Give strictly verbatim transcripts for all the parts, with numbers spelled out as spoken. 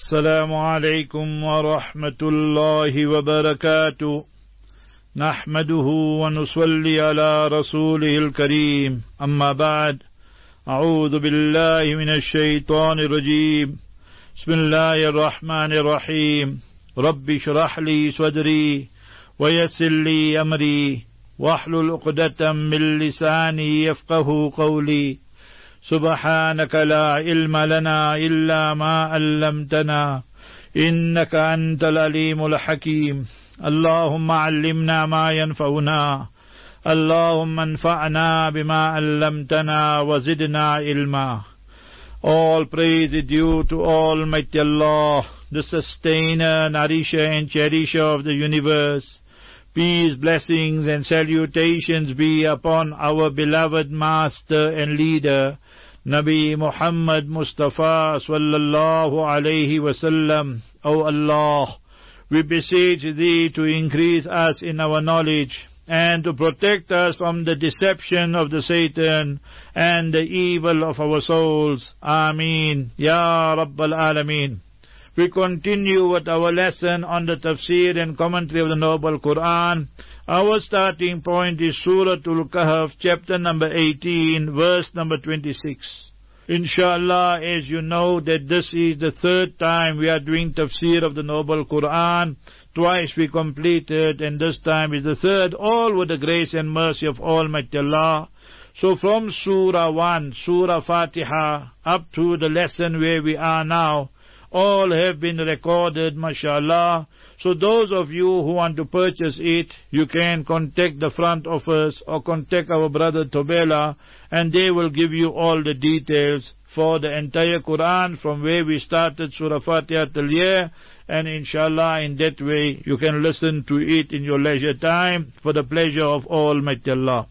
السلام عليكم ورحمة الله وبركاته نحمده ونصلي على رسوله الكريم أما بعد أعوذ بالله من الشيطان الرجيم بسم الله الرحمن الرحيم رب اشرح لي صدري ويسر لي أمري واحلل عقدة من لساني يفقه قولي سبحانك لا علم لنا إلا ما علمتنا إنك أنت العليم الحكيم اللهم علمنا ما ينفعنا اللهم انفعنا بما علمتنا وزدنا علما. All praise is due to Almighty Allah, the sustainer, nourisher and cherisher of the universe. Peace, blessings and salutations be upon our beloved master and leader, Nabi Muhammad Mustafa sallallahu alayhi wasallam. O Allah, we beseech Thee to increase us in our knowledge and to protect us from the deception of the Satan and the evil of our souls. Ameen. Ya Rabbal Alameen. We continue with our lesson on the tafsir and commentary of the Noble Quran. Our starting point is Suratul Kahf, chapter number eighteen, verse number twenty-six. Inshallah, as you know that this is the third time we are doing tafsir of the Noble Quran. Twice we completed and this time is the third, all with the grace and mercy of Almighty Allah. So from Surah one, Surah Fatiha, up to the lesson where we are now, all have been recorded, mashallah. So those of you who want to purchase it, you can contact the front office or contact our brother Tobela and they will give you all the details for the entire Quran from where we started Surah Fatiha till here. And inshallah in that way you can listen to it in your leisure time for the pleasure of Almighty Allah.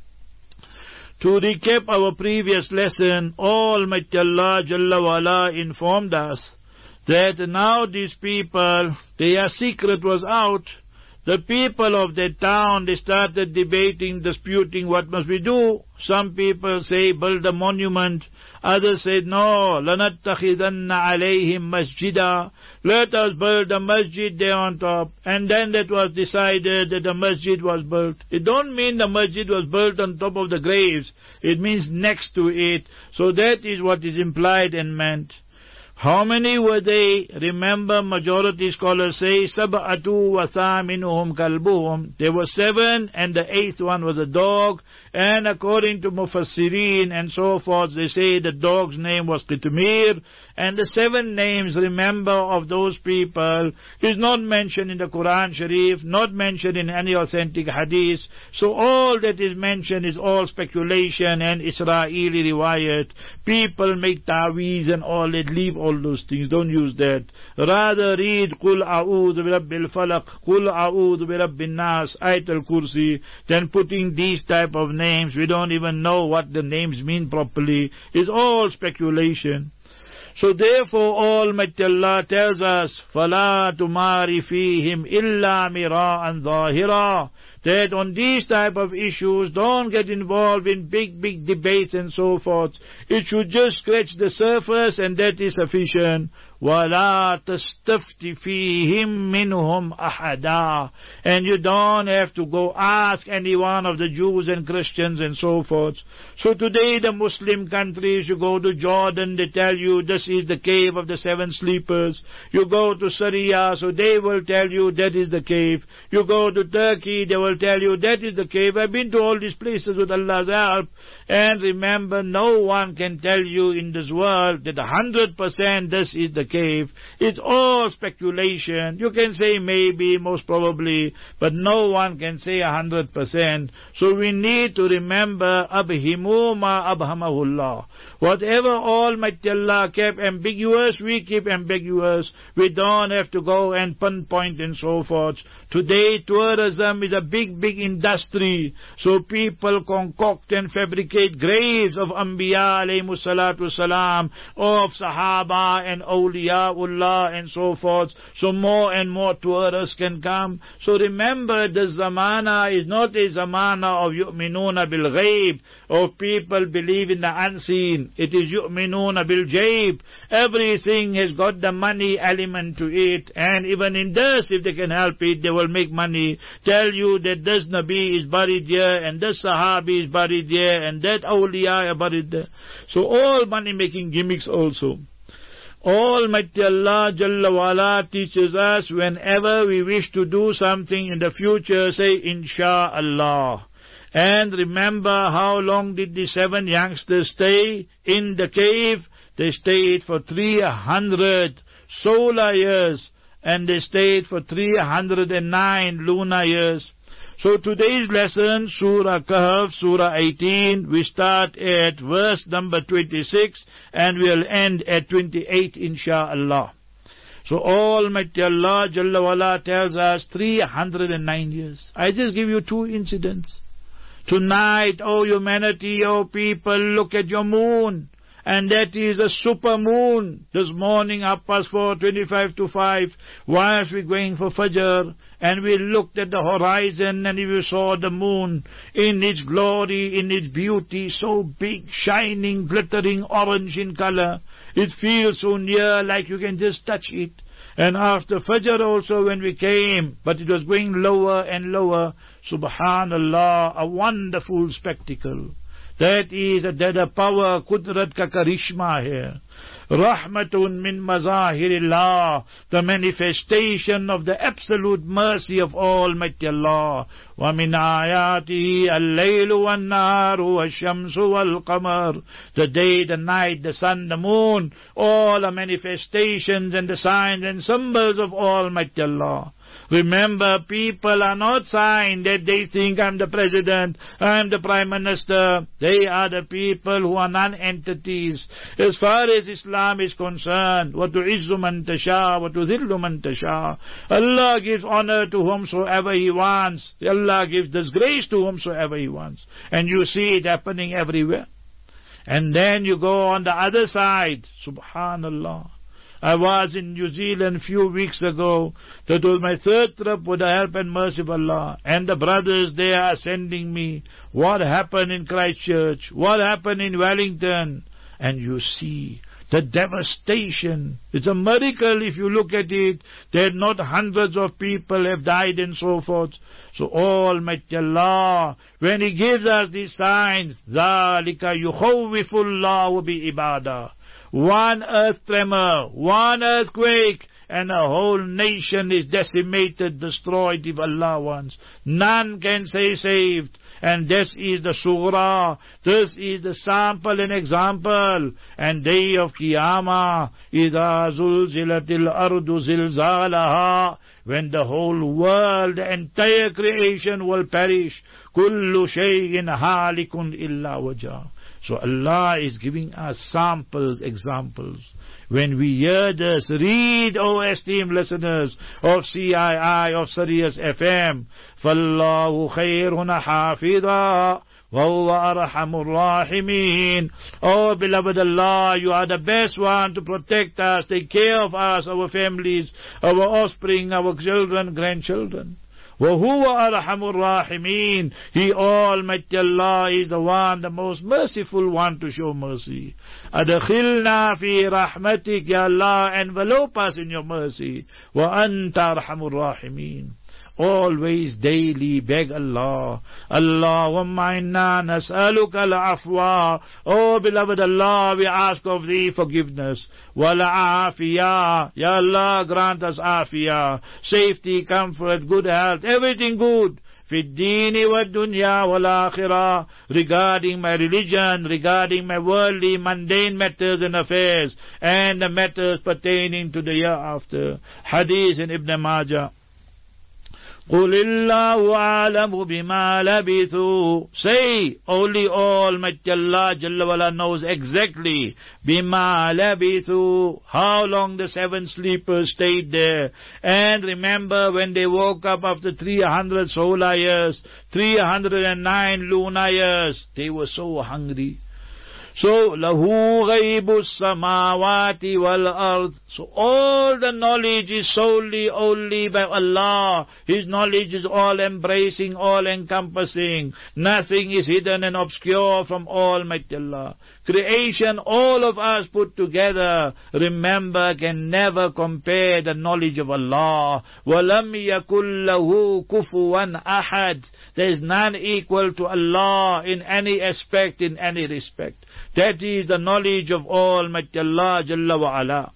To recap our previous lesson, Almighty Allah Jalla wa'ala informed us that now these people, their secret was out. The people of that town, they started debating, disputing what must we do. Some people say build a monument. Others said no, لَنَتَّخِذَنَّ عَلَيْهِمْ مَسْجِدًا. Let us build a masjid there on top. And then that was decided that the masjid was built. It don't mean the masjid was built on top of the graves. It means next to it. So that is what is implied and meant. How many were they? Remember, majority scholars say, Sab'atu wa thaminuhum kalbuhum. There were seven, and the eighth one was a dog. And according to Mufassirin and so forth, they say the dog's name was Qitmir. And the seven names, remember, of those people is not mentioned in the Quran Sharif, not mentioned in any authentic hadith. So all that is mentioned is all speculation and Israeli riwayat. People make ta'weez and all that, leave all those things, don't use that. Rather read Qul a'udhu bi rabbil falaq, Qul a'udhu bi rabbin nas, Ayat al-Kursi, than putting these type of names. We don't even know what the names mean properly. It's all speculation. So therefore Almighty Allah tells us, فَلَا تُمَارِ فِيهِمْ إِلَّا مِرَاءً ظَاهِرًا, that on these type of issues, don't get involved in big, big debates and so forth. It should just scratch the surface and that is sufficient. وَلَا تَسْتَفْتِ فِيهِمْ مِنْهُمْ أَحَدًا. And you don't have to go ask any one of the Jews and Christians and so forth. So today the Muslim countries, you go to Jordan, they tell you this is the cave of the seven sleepers. You go to Syria, so they will tell you that is the cave. You go to Turkey, they will tell you that is the cave. I've been to all these places with Allah's help. And remember, no one can tell you in this world that one hundred percent this is the cave. It's all speculation. You can say maybe, most probably, but no one can say one hundred percent. So we need to remember, Abhimu ma abhamahullah. Whatever Almighty Allah kept ambiguous, we keep ambiguous. We don't have to go and pinpoint and so forth. Today, tourism is a big, big industry. So people concoct and fabricate graves of Anbiya alayhimus salatu salam, of Sahaba and Awliya awliyaullah and so forth, so more and more tourists can come. So remember, this zamana is not a zamana of yu'minuna bil ghaib, of people believe in the unseen. It is yu'minuna bil jaib. Everything has got the money element to it, and even in this, if they can help it, they will make money. Tell you that this Nabi is buried here, and this Sahabi is buried here, and that awliya are buried there. So all money making gimmicks also. Almighty Allah Jalla wa'ala teaches us, whenever we wish to do something in the future, say Insha'Allah. And remember, how long did the seven youngsters stay in the cave? They stayed for three hundred solar years, and they stayed for three hundred nine lunar years. So today's lesson, Surah Kahf, Surah eighteen, we start at verse number twenty-six, and we'll end at twenty-eight, insha'Allah. So Almighty Allah Jalla wa'ala tells us three hundred nine years. I just give you two incidents. Tonight, oh humanity, oh people, look at your moon. And that is a super moon. This morning, up past four, twenty-five to five, whilst we're going for Fajr, and we looked at the horizon, and we saw the moon in its glory, in its beauty, so big, shining, glittering, orange in color. It feels so near, like you can just touch it. And after Fajr also, when we came, but it was going lower and lower, subhanallah, a wonderful spectacle. That is a dada power, kudrat ka karishma here. Rahmatun min mazahirillah, the manifestation of the absolute mercy of Almighty Allah. Wa min ayatihi al-laylu wan-naharu wash-shamsu wal-qamar. The day, the night, the sun, the moon, all are manifestations and the signs and symbols of Almighty Allah. Remember, people are not signs that they think I'm the president, I'm the prime minister. They are the people who are non-entities. As far as Islam is concerned, وَتُعِزُّ مَن تَشَاءُ وَتُذِلُّ مَن تَشَاءُ. Allah gives honor to whomsoever He wants. Allah gives disgrace to whomsoever He wants. And you see it happening everywhere. And then you go on the other side, subhanallah. I was in New Zealand a few weeks ago. That was my third trip with the help and mercy of Allah. And the brothers there are sending me what happened in Christchurch, what happened in Wellington. And you see the devastation. It's a miracle if you look at it, that not hundreds of people have died and so forth. So Almighty Allah, when He gives us these signs, ذَلِكَ يُخَوِّفُ اللَّهُ بِعِبَادَهُ. One earth tremor, one earthquake, and a whole nation is decimated, destroyed if Allah wants. None can say saved. And this is the surah, this is the sample and example. And day of Qiyamah, إِذَا زُلْزِلَتِ الْأَرْضُ زِلْزَالَهَا, when the whole world, the entire creation will perish. كُلُّ شَيْءٍ هَالِكٌ إِلَّا وَجْهَهُ. So Allah is giving us samples, examples. When we hear this, read, O esteemed listeners of C I I, of Sirius F M, فَاللَّهُ خَيْرٌ حَافِظًا وَهُوَ أَرْحَمُ الرَّاحِمِينَ. Oh beloved Allah, You are the best one to protect us, take care of us, our families, our offspring, our children, grandchildren. وَهُوَ أَرْحَمُ الرَّاحِمِينَ. He, Almighty Allah, is the one, the most merciful one to show mercy. أَدْخِلْنَا فِي رَحْمَتِكَ, Ya Allah, envelope us in Your mercy. وَأَنْتَ أَرْحَمُ الرَّاحِمِينَ. Always, daily, beg Allah. Allahumma inna nas'aluka al-afwa. Oh beloved Allah, we ask of Thee forgiveness. Wal-afiyah. Ya Allah, grant us afiyah, safety, comfort, good health, everything good. Fi dini wa dunya wal akhirah, regarding my religion, regarding my worldly, mundane matters and affairs, and the matters pertaining to the year after. Hadith in Ibn Majah. قُلِ اللَّهُ أَعْلَمُ بِمَا لَبِثُوا. Say, only Almighty Allah Jalla wa'ala knows exactly بِمَا لَبِثُوا, how long the seven sleepers stayed there. And remember, when they woke up after three hundred solar years, three hundred nine lunar years, they were so hungry. So, lahu ghaibus samawati wal ard. So all the knowledge is solely only by Allah. His knowledge is all embracing, all encompassing. Nothing is hidden and obscure from Almighty Allah. Creation, all of us put together, remember, can never compare the knowledge of Allah. وَلَمْ يَكُلْ لَهُ كُفُوًا أَحَدٍ. There is none equal to Allah in any aspect, in any respect. That is the knowledge of Almighty Allah Jalla wa Ala.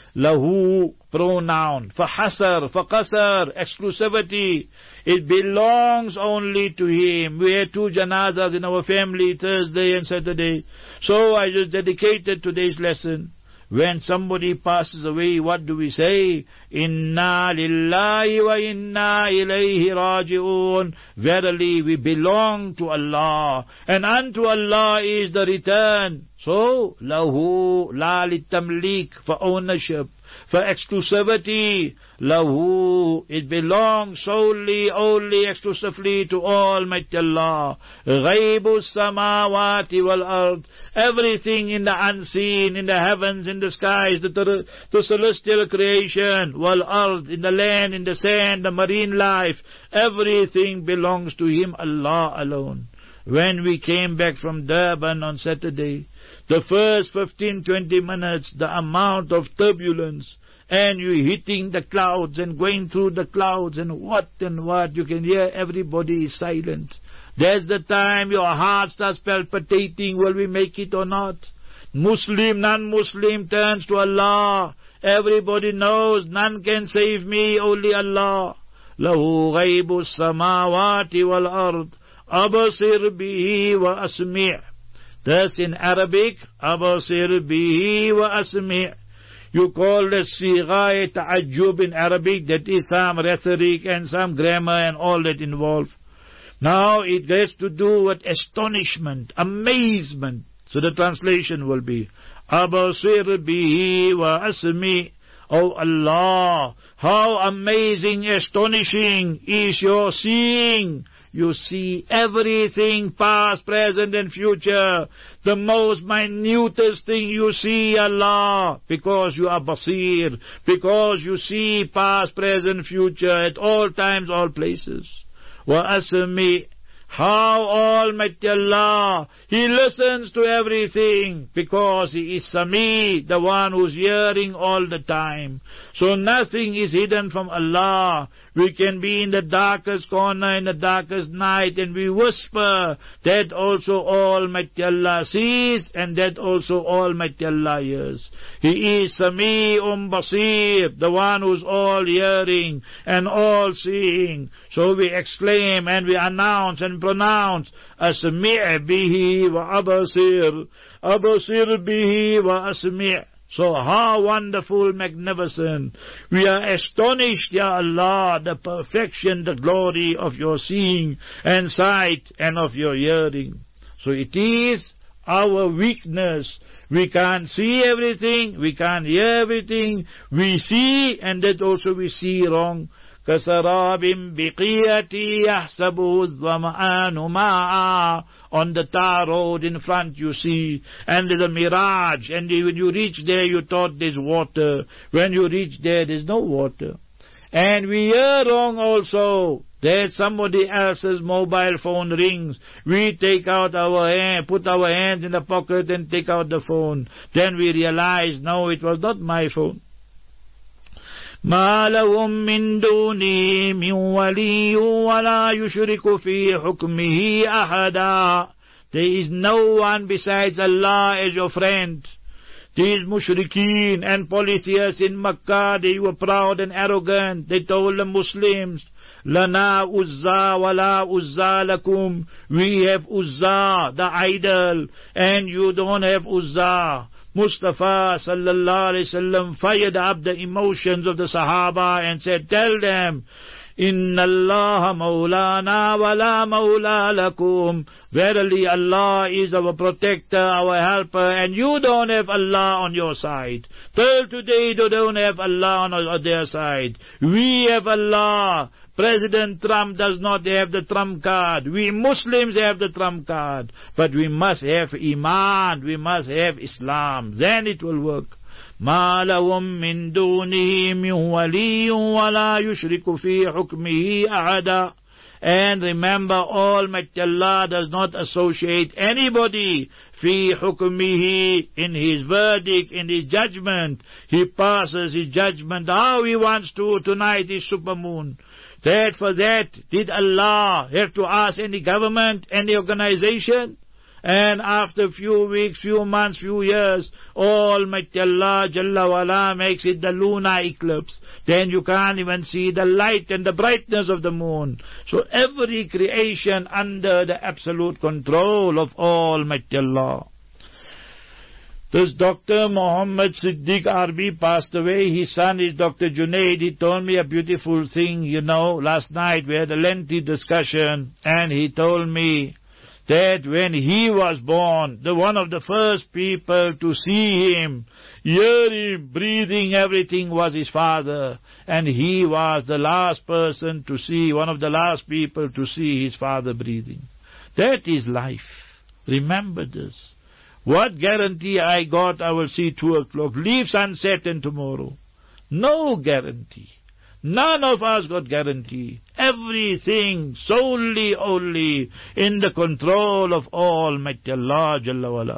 Lahu, pronoun, fahasar, faqasar, exclusivity. It belongs only to Him. We had two janazas in our family, Thursday and Saturday. So I just dedicated today's lesson. When somebody passes away, what do we say? Inna lillahi wa inna ilayhi raji'un. Verily we belong to Allah, and unto Allah is the return. So, lahu, la litamlik, for ownership, for exclusivity. Lahu, it belongs solely, only, exclusively to Almighty Allah. Ghaibus samawati wal ard. Everything in the unseen, in the heavens, in the skies, the, the celestial creation, wal ard, in the land, in the sand, the marine life, everything belongs to Him, Allah alone. When we came back from Durban on Saturday, the first fifteen to twenty minutes, the amount of turbulence, and you hitting the clouds and going through the clouds and what and what, you can hear everybody is silent. There's the time your heart starts palpitating, will we make it or not? Muslim, non-Muslim turns to Allah. Everybody knows none can save me, only Allah. Lahu ghaibus samawati wal ard. Abasir bihi wa asmi'. Thus in Arabic, abasir bihi wa asmi'. You call the sigha ta'ajjub in Arabic, that is some rhetoric and some grammar and all that involved. Now it has to do with astonishment, amazement. So the translation will be, abasir bihi wa asmi'. Oh Allah, how amazing, astonishing is your seeing. You see everything, past, present and future. The most minutest thing you see, Allah, because you are Basir, because you see past, present, future, at all times, all places. Wa asmi'. How Almighty Allah, He listens to everything because He is Sami, the one who's hearing all the time. So nothing is hidden from Allah. We can be in the darkest corner, in the darkest night, and we whisper. That also Almighty Allah sees, and that also Almighty Allah hears. He is Sami'un Basir, the one who's all hearing and all seeing. So we exclaim and we announce and pronounce, Asmi' bihi wa abasir, abasir bihi wa asmi'. So how wonderful, magnificent. We are astonished, Ya Allah, the perfection, the glory of your seeing and sight and of your hearing. So it is our weakness. We can't see everything, we can't hear everything. We see, and that also we see wrong. كَسَرَابٍ بِقِيَةٍ يَحْسَبُهُ الظَّمَآنُ مَاءً. On the tar road in front you see, and there's a mirage, and when you reach there you thought there's water. When you reach there, there's no water. And we hear wrong also. That somebody else's mobile phone rings. We take out our hand, put our hands in the pocket and take out the phone. Then we realize, no, it was not my phone. ما لهم من دونه من ولي ولا يشرك في حكمه أحدا. There is no one besides Allah as your friend. These mushrikeen and polytheists in Makkah, they were proud and arrogant. They told the Muslims, Lana Uzza wala Uzza lakum. We have Uzza, the idol, and you don't have Uzza. Mustafa sallallahu alayhi wasallam fired up the emotions of the Sahaba and said, tell them, Inna Allah maulana wa la maula lakum. Verily Allah is our protector, our helper, and you don't have Allah on your side. Till today you don't have Allah on their side. We have Allah. President Trump does not have the trump card. We Muslims have the trump card. But we must have Iman. We must have Islam. Then it will work. مَا لَهُم مِّن دُونِهِ مِن وَلِيٍّ وَلَا يُشْرِكُ فِي حُكْمِهِ أَحَدًا. And remember, Almighty Allah does not associate anybody fi hukmihi, in His verdict, in His judgment. He passes His judgment how He wants to. Tonight is supermoon. That for that, did Allah have to ask any government, any organization? And after few weeks, few months, few years, Almighty Allah Jalla wala makes it the lunar eclipse. Then you can't even see the light and the brightness of the moon. So every creation under the absolute control of Almighty Allah. This Doctor Muhammad Siddiq Arbi passed away. His son is Doctor Junaid. He told me a beautiful thing. You know, last night we had a lengthy discussion, and he told me that when he was born, the one of the first people to see him, hear him, breathing, everything was his father. And he was the last person to see, one of the last people to see his father breathing. That is life. Remember this. What guarantee I got I will see two o'clock, leave sunset and tomorrow? No guarantee. None of us got guarantee. Everything solely only in the control of Almighty Allah Jalla wala.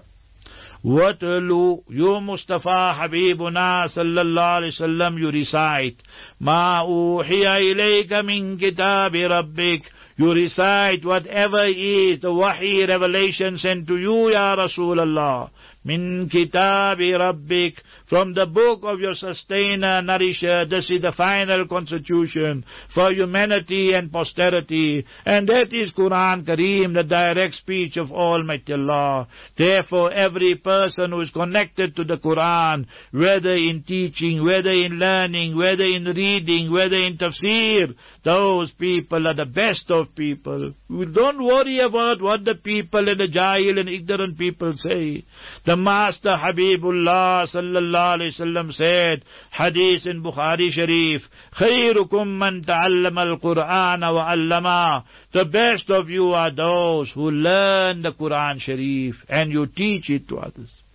Watalu, you Mustafa Habibuna sallallahu alayhi wasallam, you recite Ma uhiya ilayka min kitabi rabbik. You recite whatever is the wahi revelation sent to you, Ya Rasulullah. Min kitabi rabbik, from the book of your sustainer, nourisher. This is the final constitution for humanity and posterity. And that is Quran Kareem, the direct speech of Almighty Allah. Therefore, every person who is connected to the Quran, whether in teaching, whether in learning, whether in reading, whether in tafsir, those people are the best of people. We don't worry about what the people and the jahil and ignorant people say. The Master Habibullah sallallahu alayhi wasallam said, hadith in Bukhari Sharif, khayrukum man ta'allama al-Qur'ana wa 'allama. The best of you are those who learn the Quran Sharif and you teach it to others.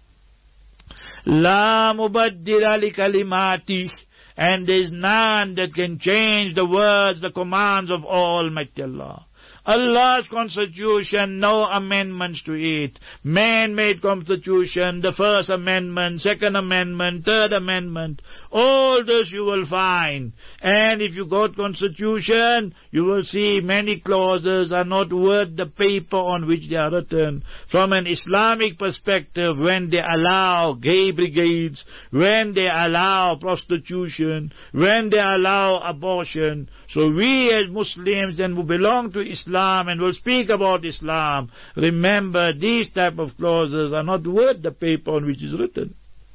La mubaddila li kalimatih. And there is none that can change the words, the commands of Almighty Allah. Allah's constitution, no amendments to it. Man-made constitution, the first amendment, second amendment, third amendment, all this you will find. And if you got constitution, you will see many clauses are not worth the paper on which they are written. From an Islamic perspective, when they allow gay brigades, when they allow prostitution, when they allow abortion, so we as Muslims then who belong to Islam and will speak about Islam, remember these type of clauses are not worth the paper on which is written.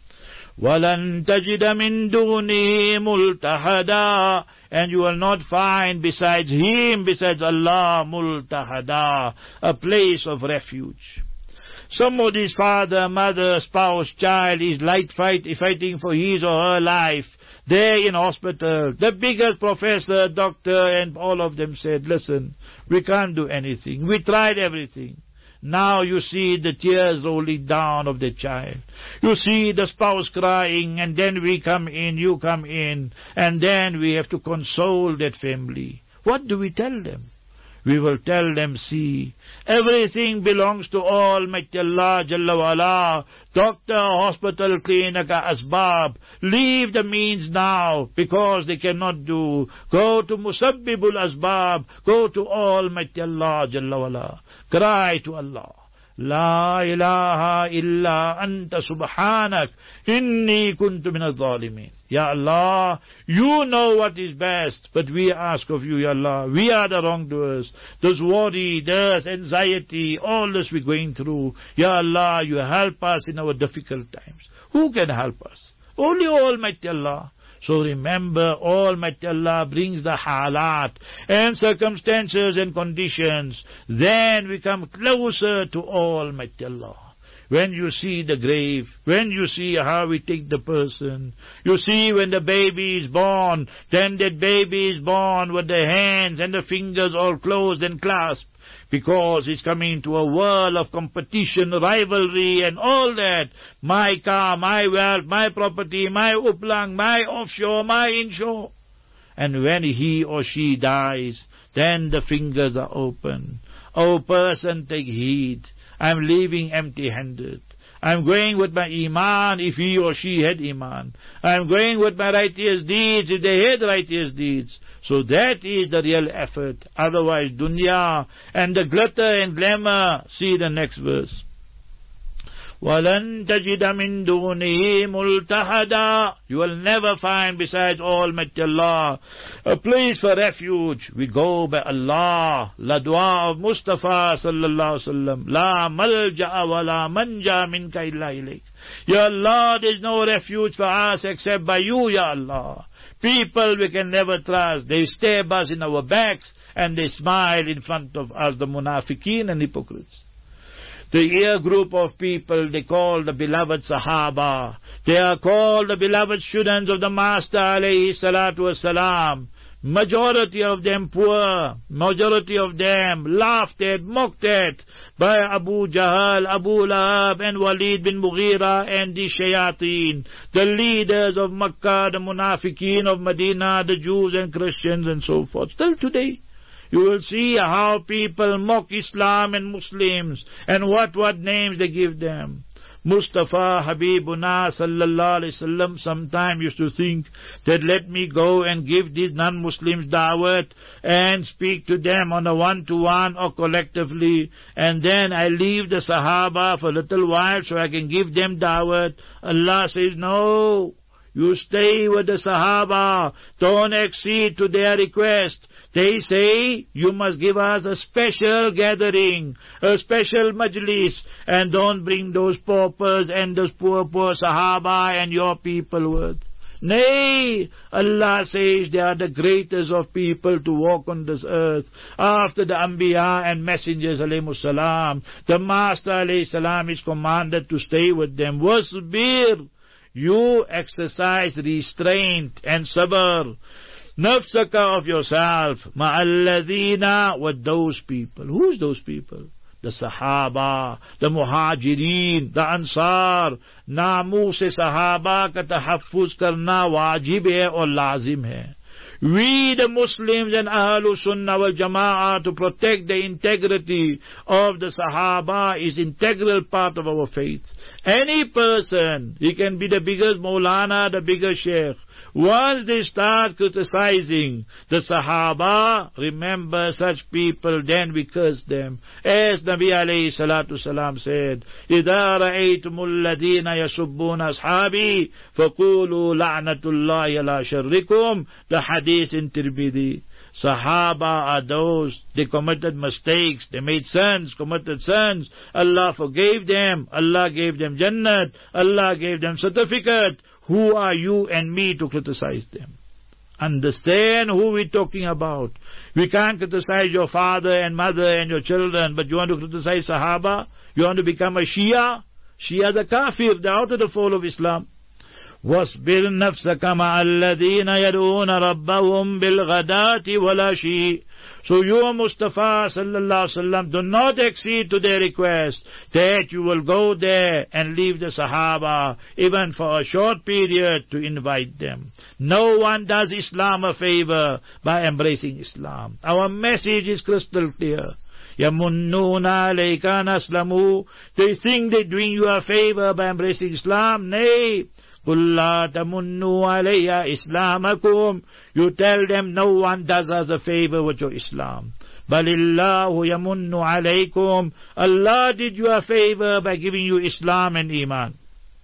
وَلَن تَجِدَ مِن دُونِهِ مُلْتَحَدًا. And you will not find besides Him, besides Allah, multahada, a place of refuge. Somebody's father, mother, spouse, child is light fight, fighting for his or her life. There in hospital, the biggest professor, doctor, and all of them said, listen, we can't do anything. We tried everything. Now you see the tears rolling down of the child. You see the spouse crying, and then we come in, you come in, and then we have to console that family. What do we tell them? We will tell them, see, everything belongs to Almighty Allah Jalla wala. Doctor, hospital, clinic, asbab. Leave the means now because they cannot do. Go to Musabbibul Asbab. Go to Almighty Allah Jalla wala. Cry to Allah. La ilaha illa anta subhanak inni kuntu min al-zalimin. Ya Allah, you know what is best, but we ask of you, Ya Allah, we are the wrongdoers. This worry, this anxiety, all this we're going through. Ya Allah, you help us in our difficult times. Who can help us? Only Almighty Allah. So remember, Almighty Allah brings the halat and circumstances and conditions. Then we come closer to Almighty Allah. When you see the grave, when you see how we take the person, you see when the baby is born, then that baby is born with the hands and the fingers all closed and clasped, because it's coming to a world of competition, rivalry and all that. My car, my wealth, my property, my uplang, my offshore, my inshore. And when he or she dies, then the fingers are open. Oh person, take heed. I'm leaving empty-handed. I'm going with my iman if he or she had iman. I'm going with my righteous deeds if they had righteous deeds. So that is the real effort. Otherwise, dunya and the glitter and glamour. See the next verse. وَلَن تَجِدَ مِن دُونِهِ مُلْتَحَدًا. You will never find besides Almighty Allah a place for refuge. We go by Allah. La dua of Mustafa sallallahu alaihi wasallam. La malja'a wa la manja minka illa ilayk. Ya Allah, there is no refuge for us except by you, Ya Allah. People we can never trust. They stab us in our backs and they smile in front of us, the munafiqeen and hypocrites. The ear group of people they call the beloved Sahaba. They are called the beloved students of the Master alayhi salatu wasalam. Majority of them poor, majority of them laughed at, mocked at by Abu Jahl, Abu Lahab and Walid bin Mughira and the Shayateen, the leaders of Makkah, the Munafiqeen of Medina, the Jews and Christians and so forth. Still today, you will see how people mock Islam and Muslims and what what names they give them. Mustafa Habibuna sallallahu alaihi wasallam sometime used to think that let me go and give these non-Muslims da'wat and speak to them on a one-to-one or collectively, and then I leave the Sahaba for a little while so I can give them da'wat. Allah says, no, you stay with the Sahaba, don't accede to their request. They say, you must give us a special gathering, a special majlis, and don't bring those paupers and those poor, poor Sahaba and your people with. Nay, Allah says they are the greatest of people to walk on this earth. After the Anbiya and Messengers alayhimus salam, the Master alayhi salam is commanded to stay with them. Wasbir, you exercise restraint and sabr. Nafsaka of yourself, ma'alladhina, with those people. Who's those people? The Sahaba, the Muhajirin, the Ansar. Naamuse Sahaba ka tahaffuz karna wajib hai aur lazim hai. We the Muslims and Ahlul Sunnah wal Jama'ah to protect the integrity of the Sahaba is integral part of our faith. Any person, he can be the biggest Maulana, the biggest Sheikh. Once they start criticizing the Sahaba, remember such people, then we curse them. As Nabi alayhi salatu salam said, إِذَا رَأَيْتُمُ الَّذِينَ يَسُبُّونَ أَصْحَابِي فَقُولُوا لَعْنَةُ اللَّهِ عَلَى شَرِّكُمْ. The hadith in Tirmidhi. Sahaba are those, they committed mistakes, they made sins, committed sins. Allah forgave them, Allah gave them Jannat, Allah gave them certificate. Who are you and me to criticize them? Understand who we're talking about. We can't criticize your father and mother and your children, but you want to criticize Sahaba? You want to become a Shia? Shia the kafir, they're out of the fold of Islam. وَاصْبِرْ نَفْسَكَ مَعَ الَّذِينَ يَدْعُونَ رَبَّهُمْ بِالْغَدَاةِ وَالْعَشِيِّ. So you, Mustafa sallallahu alaihi wasallam, do not accede to their request that you will go there and leave the Sahaba even for a short period to invite them. No one does Islam a favor by embracing Islam. Our message is crystal clear. يَمُنُّونَ عَلَيْكَ نَسْلَمُوا. They think they're doing you a favor by embracing Islam. Nay. قُلْ لَا تَمُنُّوا عَلَيَّ إِسْلَامَكُمْ. You tell them no one does us a favor with your Islam. بَلِ اللَّهُ يَمُنُّ عَلَيْكُمْ. Allah did you a favor by giving you Islam and Iman.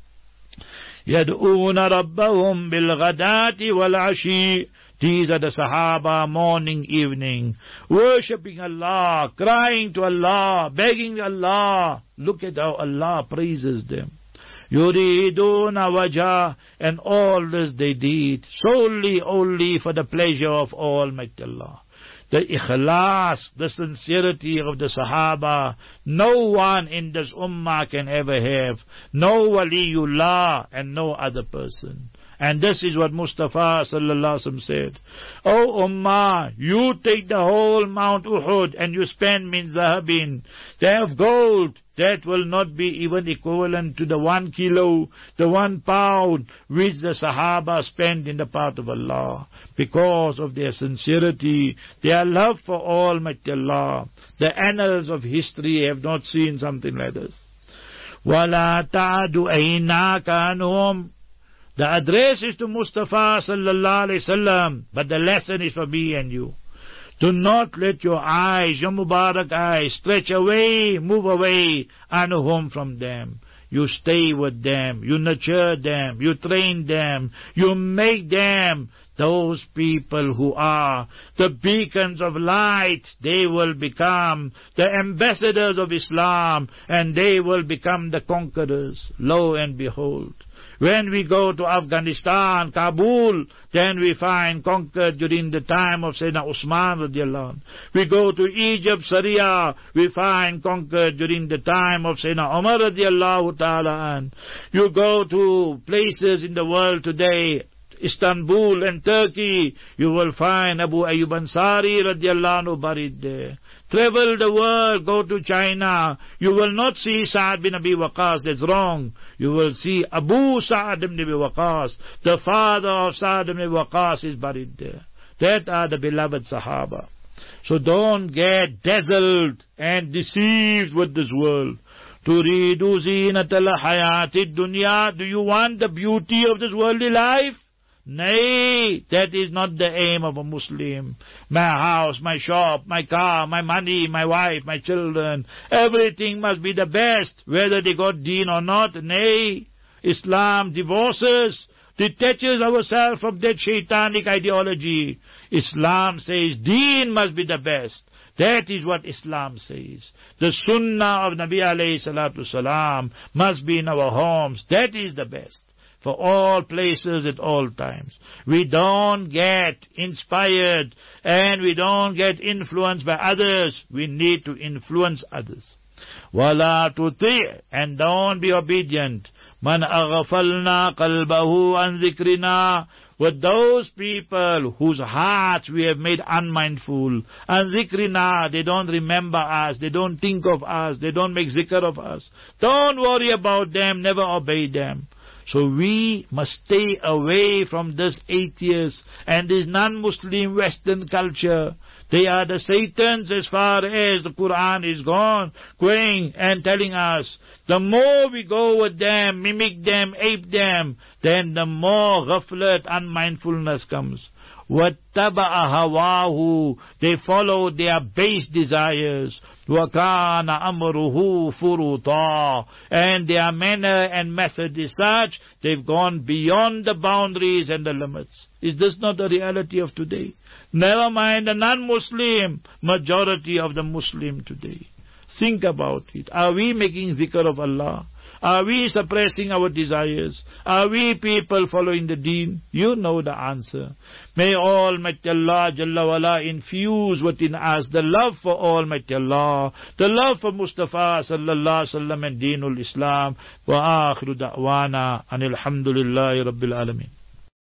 يَدْعُونَ رَبَّهُمْ بِالْغَدَاةِ وَالْعَشِيِّ. These are the Sahaba, morning, evening, worshipping Allah, crying to Allah, begging Allah. Look at how Allah praises them. yuriduna wajah, and all this they did solely only for the pleasure of Almighty Allah. The ikhlas, the sincerity of the Sahaba, no one in this ummah can ever have. No waliullah and no other person. And this is what Mustafa sallallahu alaihi wasallam said. Oh ummah, you take the whole Mount Uhud and you spend min zahabin. They have gold. That will not be even equivalent to the one kilo, the one pound which the Sahaba spent in the path of Allah. Because of their sincerity, their love for Almighty Allah. The annals of history have not seen something like this. وَلَا تَعْدُ أَيْنَاكَ عَنْهُمْ. The address is to Mustafa sallallahu alayhi wasallam, but the lesson is for me and you. Do not let your eyes, your Mubarak eyes, stretch away, move away, anhum from them. You stay with them, you nurture them, you train them, you make them those people who are the beacons of light. They will become the ambassadors of Islam, and they will become the conquerors. Lo and behold, when we go to Afghanistan, Kabul, then we find conquered during the time of Sayyidina Usman radiallahu anh. We go to Egypt, Syria, we find conquered during the time of Sayyidina Umar radiallahu ta'ala anh. You go to places in the world today, Istanbul and Turkey, you will find Abu Ayyub Ansari radiallahu anhu buried there. Travel the world, go to China, you will not see Sa'ad bin Abi Waqqas, that's wrong. You will see Abu Sa'ad bin Abi Waqqas, the father of Sa'ad bin Abi Waqqas is buried there. That are the beloved Sahaba. So don't get dazzled and deceived with this world. Turidu zinatal hayatid dunya. Do you want the beauty of this worldly life? Nay, that is not the aim of a Muslim. My house, my shop, my car, my money, my wife, my children, everything must be the best, whether they got deen or not. Nay, Islam divorces, detaches ourselves from that shaitanic ideology. Islam says deen must be the best. That is what Islam says. The sunnah of Nabi alayhi salatu salam must be in our homes. That is the best. For all places at all times. We don't get inspired and we don't get influenced by others. We need to influence others. وَلَا تُطِعْ, and don't be obedient. مَنْ أَغْفَلْنَا قَلْبَهُ عَنْ ذِكْرِنَا, with those people whose hearts we have made unmindful. And zikrina, they don't remember us, they don't think of us, they don't make zikr of us. Don't worry about them, never obey them. So we must stay away from this atheist and this non-Muslim Western culture. They are the Satans as far as the Quran is gone, going and telling us. The more we go with them, mimic them, ape them, then the more ghaflat, unmindfulness comes. وَاتَّبَعَ هَوَاهُ, they follow their base desires. وَكَانَ أَمْرُهُ فُرُطًا, and their manner and method is such, they've gone beyond the boundaries and the limits. Is this not the reality of today? Never mind the non-Muslim, majority of the Muslim today. Think about it. Are we making zikr of Allah? Are we suppressing our desires? Are we people following the deen? You know the answer. May Almighty Allah Jalla wala infuse within us the love for Almighty Allah, the love for Mustafa sallallahu alaihi wasallam and Deenul Islam. Wa akhiru da'wana anil hamdulillahi rabbil alamin.